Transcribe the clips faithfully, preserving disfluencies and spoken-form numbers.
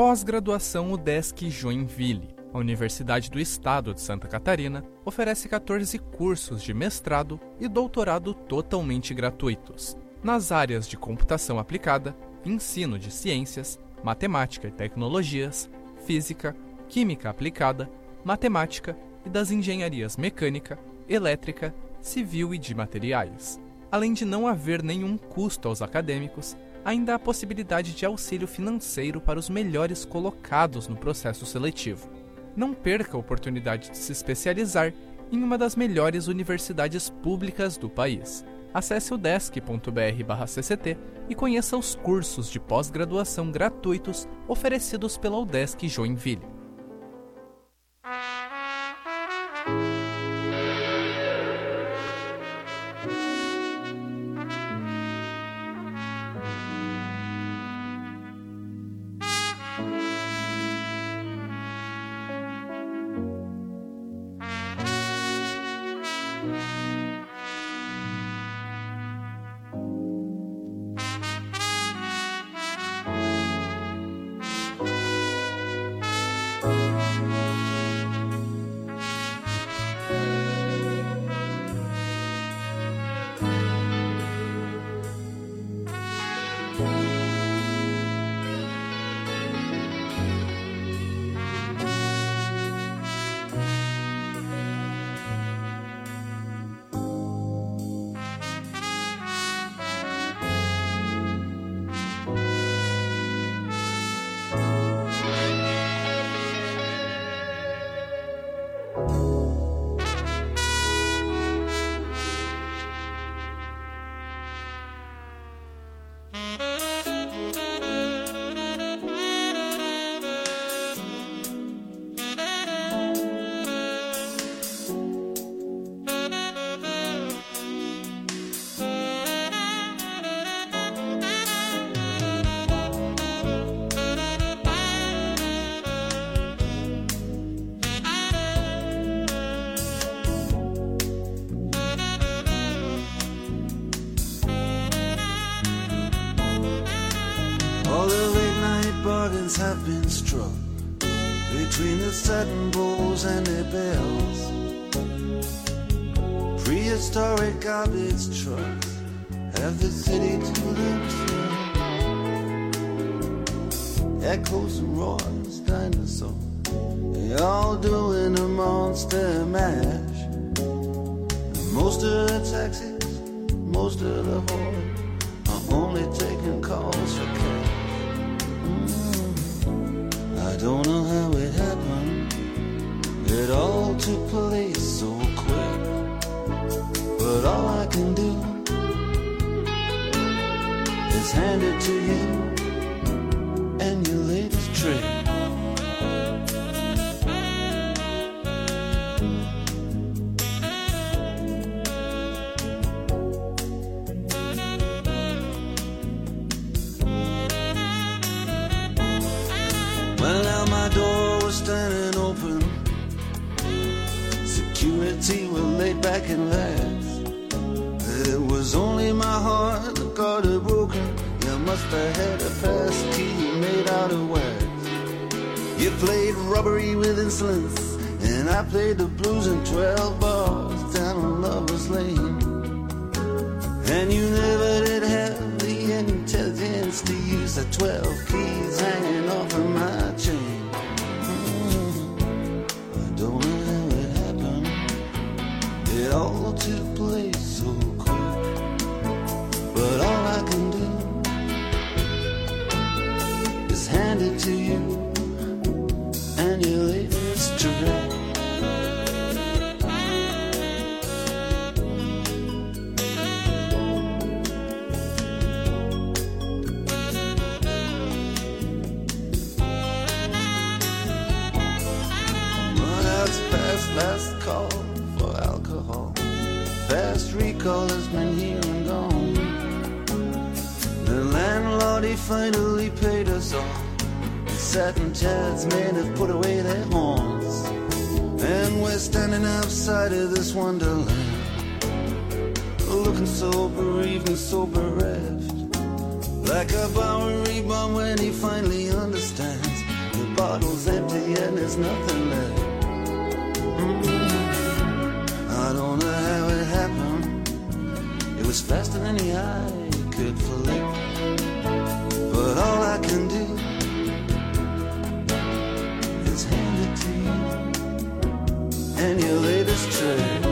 Pós-graduação UDESC Joinville. A Universidade do Estado de Santa Catarina oferece quatorze cursos de mestrado e doutorado totalmente gratuitos, nas áreas de computação aplicada, ensino de ciências, matemática e tecnologias, física, química aplicada, matemática e das engenharias mecânica, elétrica, civil e de materiais. Além de não haver nenhum custo aos acadêmicos, ainda há a possibilidade de auxílio financeiro para os melhores colocados no processo seletivo. Não perca a oportunidade de se especializar em uma das melhores universidades públicas do país. Acesse udesc ponto br barra C C T e conheça os cursos de pós-graduação gratuitos oferecidos pela UDESC Joinville. Bargains have been struck between the satin bowls and their bells. Prehistoric garbage trucks have the city to themselves. Echoes and roars, dinosaurs, they all doing a monster mash. Most of the taxis, most of the whores are only taking calls for cash. I don't know how it happened, it all took place so quick. But all I can do is hand it to you and your latest trick. Well, now my door was standing open, security were laid back and lax. It was only my heart that got it broken. You must have had a pass key made out of wax. You played robbery with insolence, and I played the blues in twelve bars down on Lover's Lane. And you never did have the intelligence to use the twelve keys hanging off of my chain. Mm, I don't know how it happened, it all took place so quick. But all I can do is hand it to you and your latest trick. Last call for alcohol, fast recall has been here and gone. The landlord, he finally paid us all. The satin chairs men have put away their horns, and we're standing outside of this wonderland, looking so bereaved and so bereft, like a Bowery bum when he finally understands empty and there's nothing left. Mm-hmm. I don't know how it happened. It was faster than the eye could flick. But all I can do is hand it to you and your latest trick.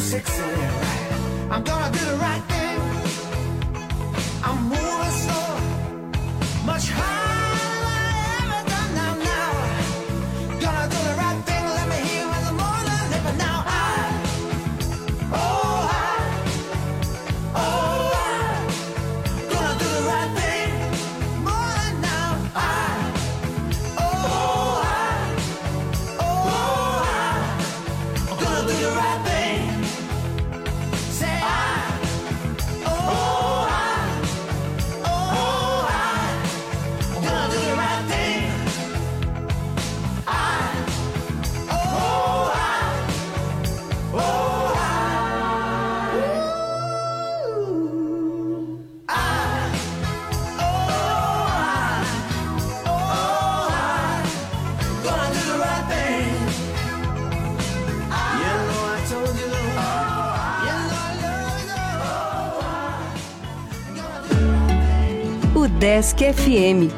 I'm gonna do the right thing. I'm moving slow. Udesc F M.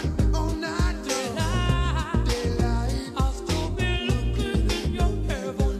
Heaven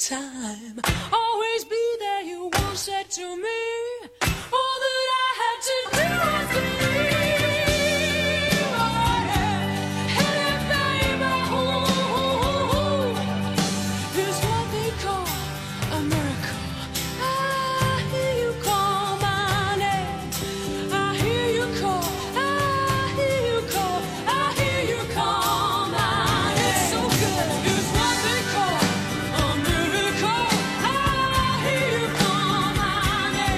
time. Always be there, you once said to me. All that I had to do was believe. Oh, yeah. Hey, baby, ooh, here's what they call a miracle. I hear you call my name. I hear you call. I hear you call. I hear you call my name. It's so good. Here's what they call a miracle. I hear you call my name.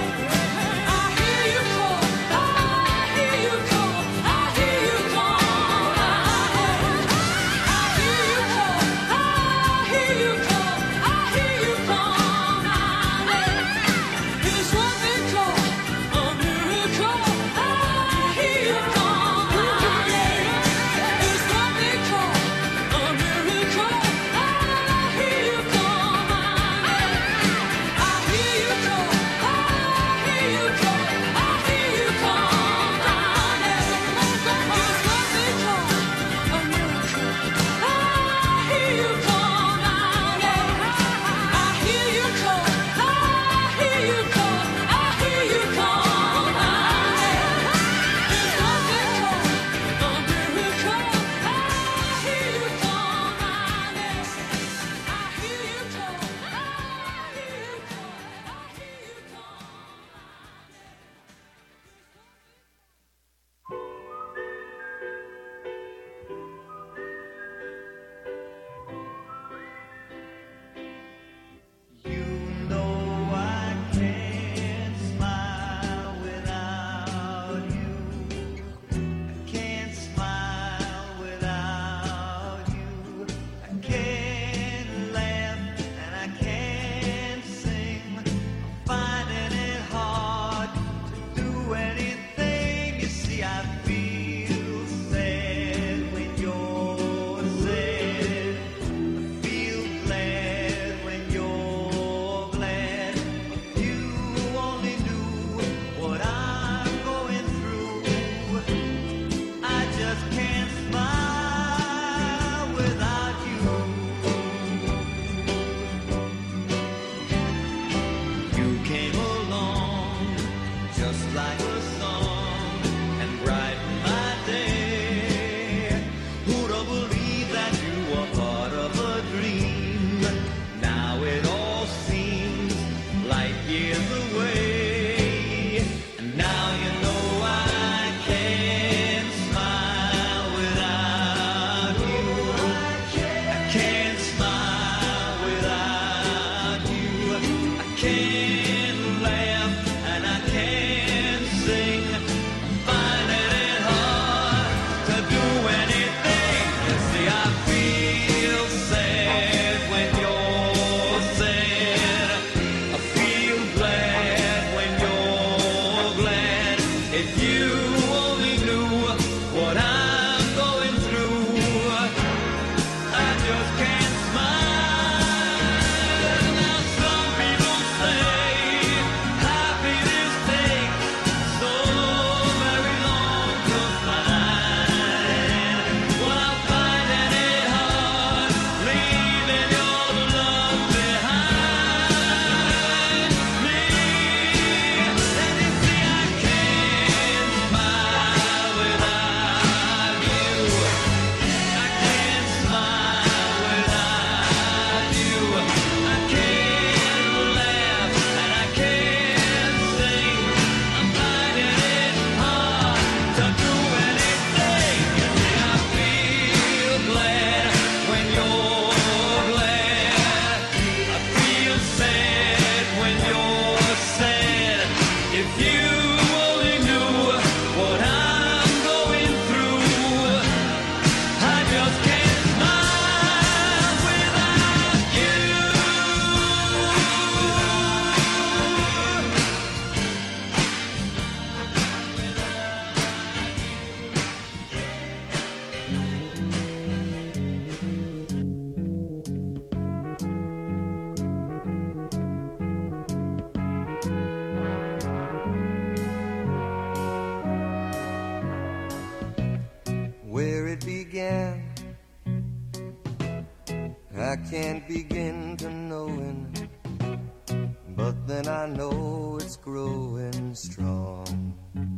I can't begin to knowing, but then I know it's growing strong.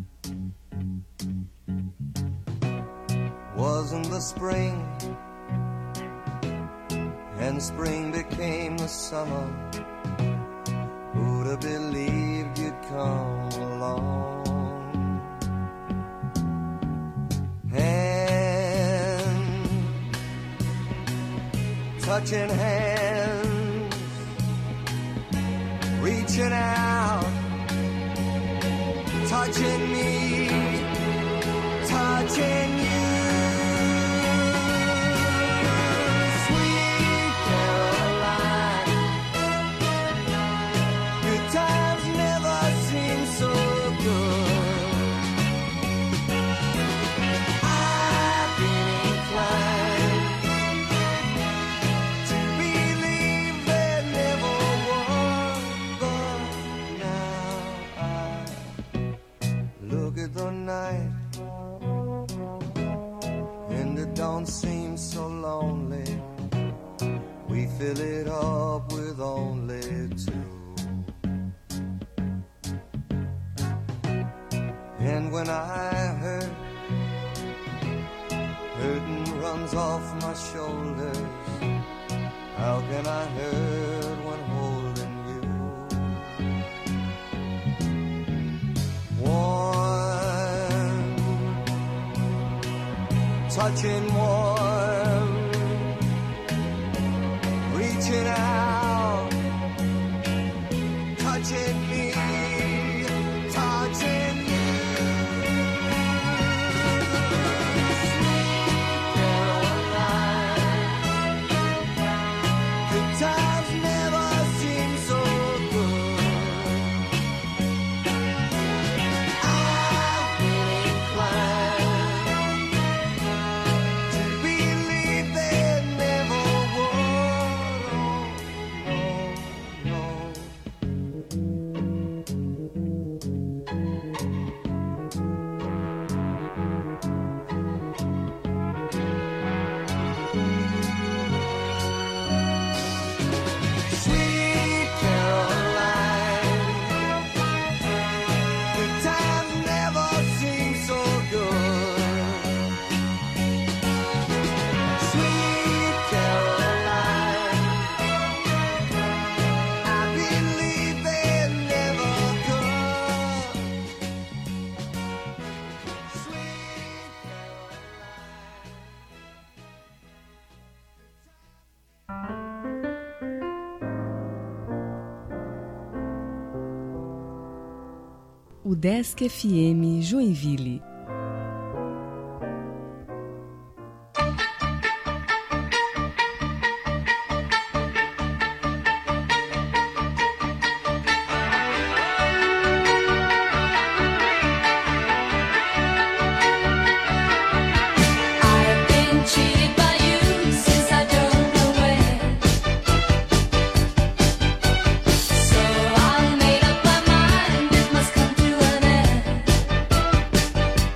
Wasn't the spring, and spring became the summer. Who'd have believed you'd come along? Hand, touching hands, reaching out, touching me, touching you. Sweet Caroline, good times never seem so good. I've been inclined to believe there never was, but now I look at the night and it don't seem so lonely. We fill it up with only two. And when I hurt, hurting runs off my shoulders. How can I hurt when holding you? Warm, touching warm, reaching out, touching me, touching you. Good times never seem so good. I've been inclined to believe there never was. Oh, no, Sweet Caroline, good times never seem so good. Sweet Caroline, I believe they never could. Sweet O Desk F M Joinville. I've been cheated by you since I don't know where. So I made up my mind it must come to an end.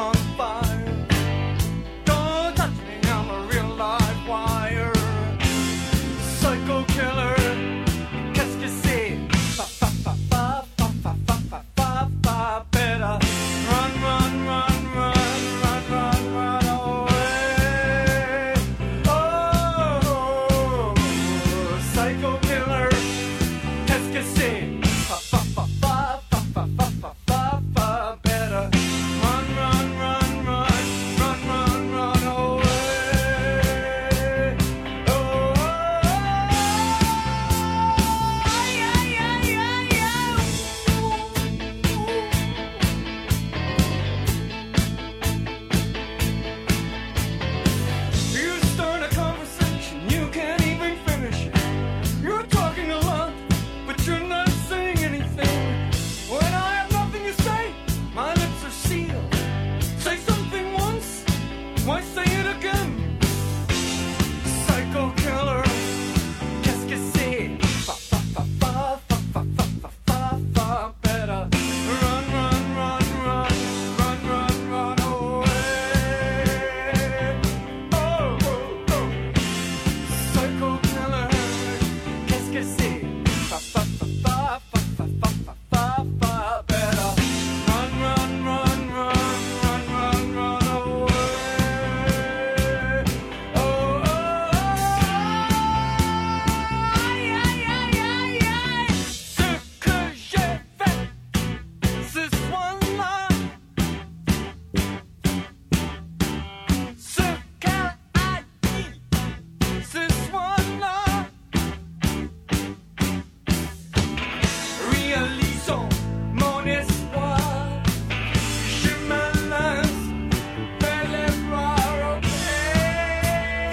on fire. Don't touch me, I'm a real live wire. Psycho killer, qu'est-ce que c'est? Fa fa fa fa fa fa fa fa fa fa. Better run, run, run, run, run, run, run away. Oh, psycho killer, qu'est-ce que c'est? Fa fa fa fa fa fa fa fa fa fa. Better run, run, run, run, run, run, run away. Oh, yeah, yeah, yeah, yeah. You start a conversation, you can't even finish it. You're talking a lot, but you're not saying anything. When I have nothing to say, my lips are sealed. Say something once, why say it again? Psycho killer, qu'est-ce que c'est? Fa fa fa fa fa fa fa fa fa fa. Better run, run, run, run, run, run, run away. Oh, oh, oh. Psycho killer, qu'est-ce que c'est? Fa fa fa fa fa fa fa fa fa fa. Better run, run, run, run, run, run, run away. Oh, oh, oh. Yeah, yeah, yeah, yeah. Ce que j'ai fait ce soir-là, ce qu'elle a dit ce soir-là, réalisons mon espoir. Je me lance vers les bras ouverts.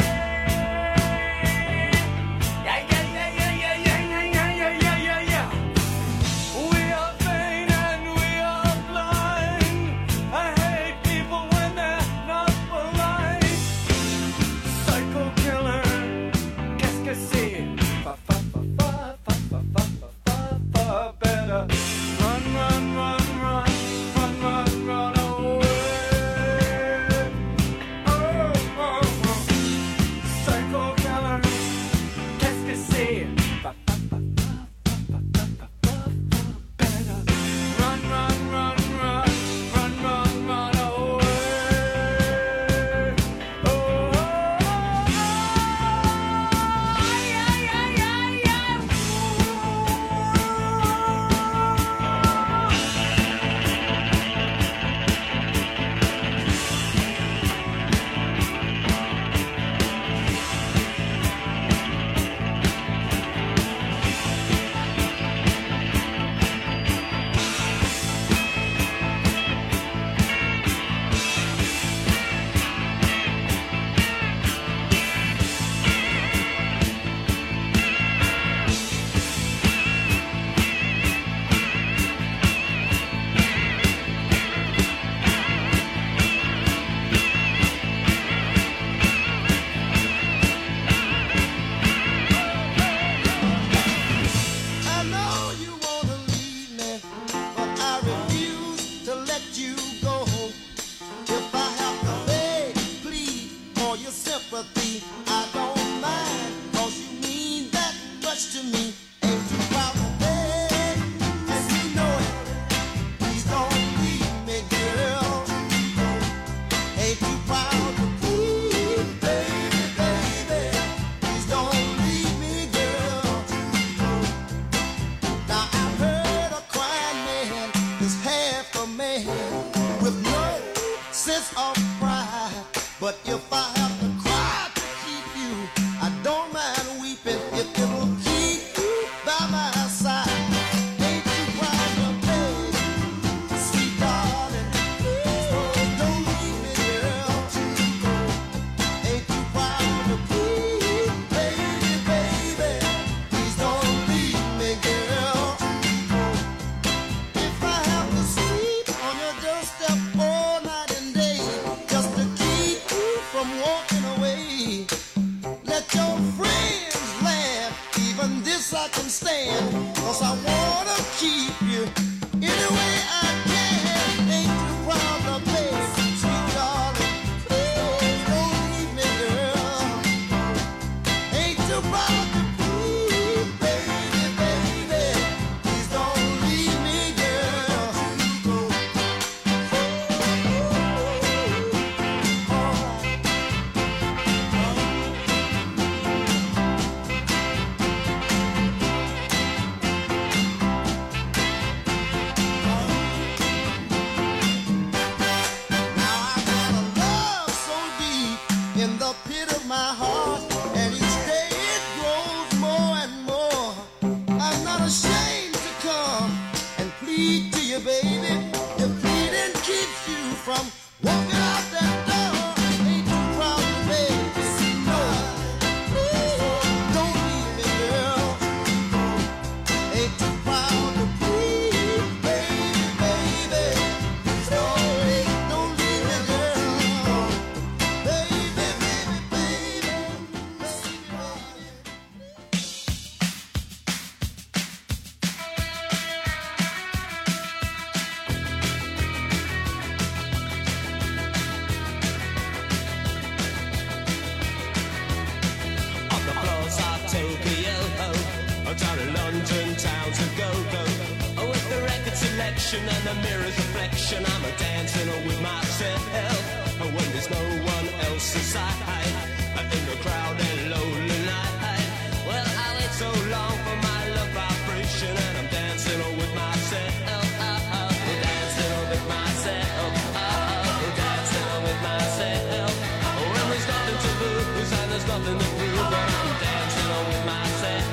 Yeah, yeah, yeah, yeah, yeah, yeah, yeah, yeah, yeah, yeah, yeah. We are vain and we are blind. I hate people when they're not polite. Psycho killer, qu'est-ce que c'est? Fa fa fa fa fa fa fa fa fa fa. Better run, run, run, run, run, run, run away. Oh, oh, oh. Psycho killer, qu'est-ce que c'est? Fa fa fa fa fa fa fa fa. Better run, run, run, run, run, run, run away. Oh, oh, oh. Yeah, yeah, yeah, yeah. I know you wanna leave me, but I refuse to let you go. If I have to beg, plead for your sympathy, I don't mind, 'cause you mean that much to me. Ain't you proud to beg, and you know it. Please don't leave me, girl. Ain't you proud to plead, baby, baby? Please don't leave me, girl. Now I've heard a crying man is half a man with no sense of pride. But if I have to cry to keep you, I don't mind weeping if it'll keep you by my side. Ain't you proud of me, sweet darling? Please don't leave me, girl. Ain't you proud of me, baby, baby? Please don't leave me, girl. If I have to sleep on your doorstep all night and day, just to keep you from walking direction and the mirror's reflection. I'm a dancing with myself when there's no one else inside. In the crowd and lonely night. Well, I wait so long for my love vibration, and I'm dancing with myself. Dancing with myself. Dancing with myself. When there's nothing to lose and there's nothing to prove, but I'm dancing with myself.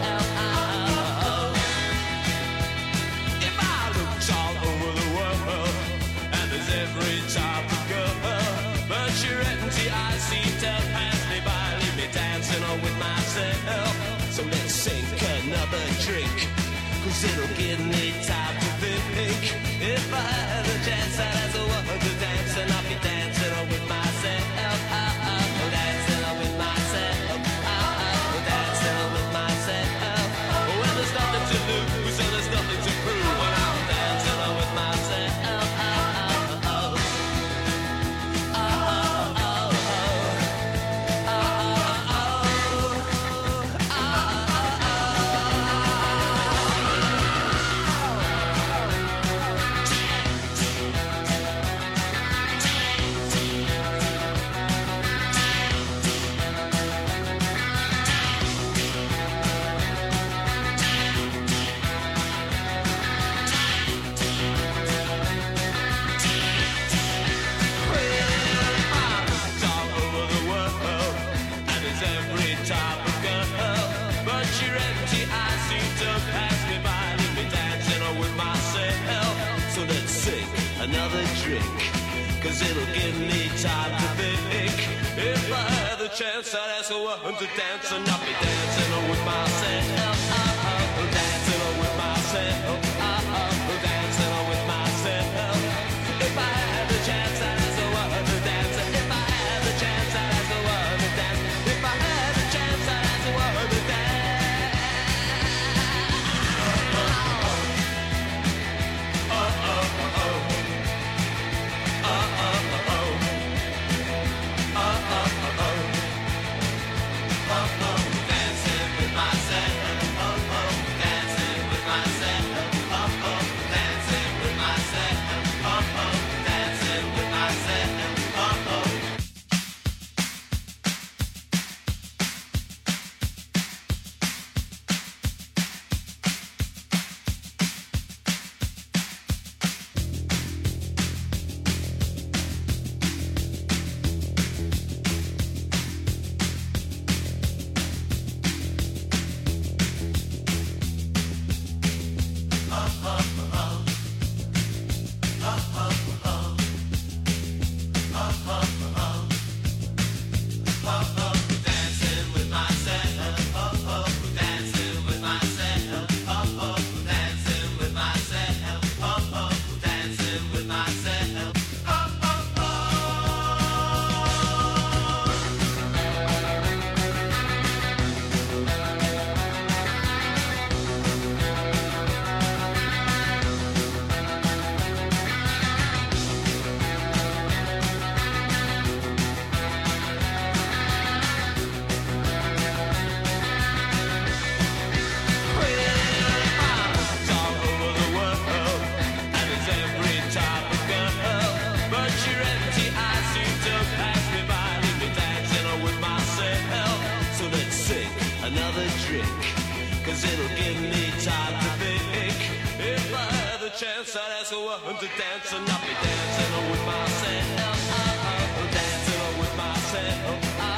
If I looked all over the world, and there's every type of girl, but you're empty, I see to pass me by, leave me dancing on with myself. So let's sink another drink, cause it'll give me time to think. If I had a chance, I'd ask a woman to dance, and I'll be dancing on with myself. Dancing on with myself. Dancing on with myself. Well, there's nothing to lose and there's nothing to prove, when I'm dancing on with myself. Another drink, cause it'll give me time to think. If I had the chance, I'd ask a woman to dance, and I'll be dancing with myself. Dancing with myself. Dancing with myself. If I had the chance, I'd ask a woman to dance. If I had the chance, I'd ask a woman to dance. If I had the chance, I'd ask a woman to dance. Chance, I'd ask a woman to dance, and I'll be dancing with myself. Dancing with myself.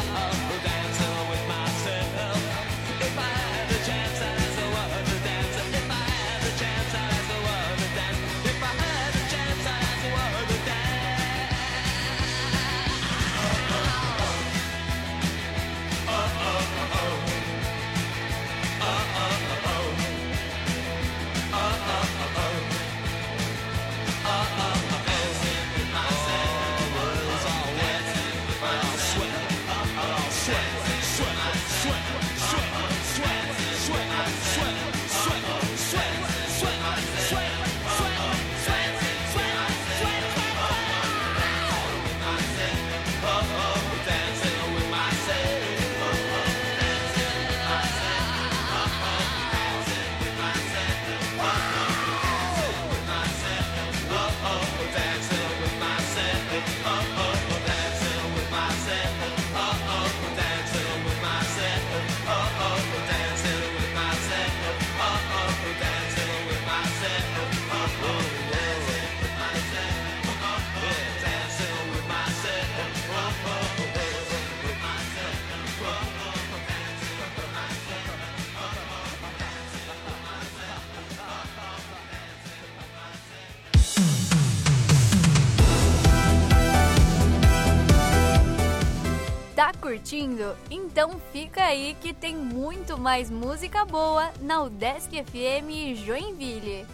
Dancing with myself. If I had the chance, I'd ask a woman to dance. If I had the chance, I'd ask a woman to dance. If I had the chance, I'd ask a woman to dance. Oh, oh, oh, oh. Oh, oh, oh, oh. Oh, oh, oh, oh. Oh, oh, oh, oh. Tá curtindo? Então fica aí que tem muito mais música boa na UDESC F M Joinville.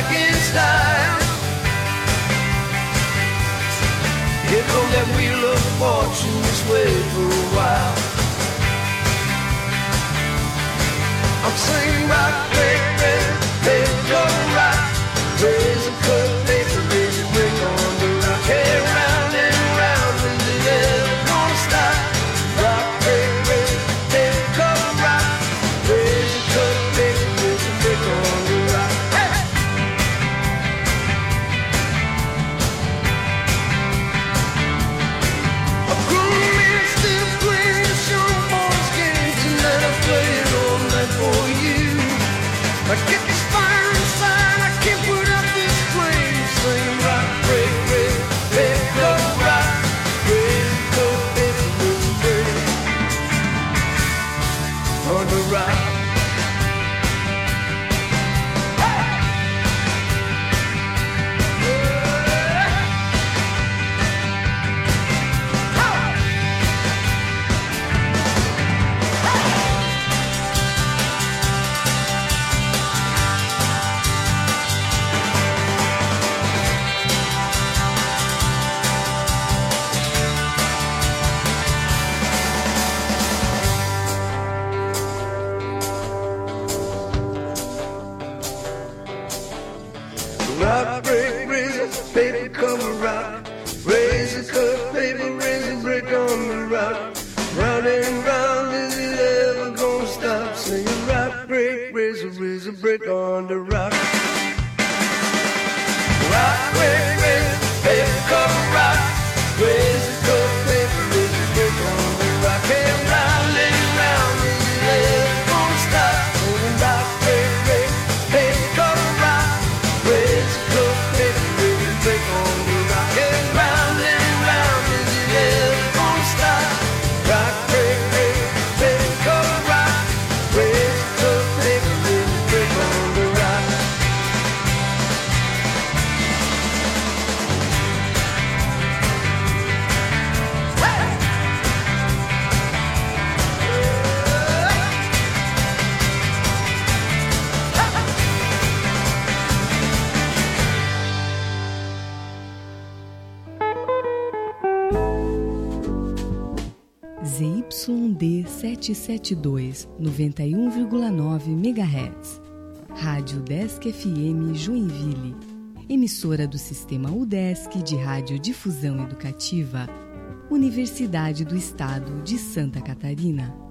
back in style. Here comes that wheel of fortune, this way for a while. I'm singing rock, break, break, break, go rock. Raise a cut, paper, raise a break on the rock. Hey, round and round, is it ever gonna stop? Rock, break, break, break, go rock. Raise a cut, paper, raise a break on the rock. Hey! A grown man still playing the show boys game tonight. I play it all night for you. I get this fire inside, I can't put up this flame. Sing rock, break, break, break, go rock. Break, go, break, break, break. On the rock. Rock, break, raise, baby, come and rock. Raise a cup, baby, raise a brick on the rock. Round and round, is it ever gonna stop? Singing rock, break, raise a, raise a brick on the rock. Rock, break, raise, baby, come and rock. Raise a cup, baby, raise a brick on the rock. Hey, round and round, is it ever gonna stop? Singing rock, break, raise, baby, come and rock. Raise a cup, baby, raise a brick on the rock. Hey, round and round, is it ever gonna stop? Rock, break, raise, baby, come and rock. Raise a cup, baby, raise a brick on the rock. Z Y D setecentos e setenta e dois, noventa e um vírgula nove megahertz. Rádio Udesc F M Joinville. Emissora do Sistema Udesc de Radiodifusão Educativa. Universidade do Estado de Santa Catarina.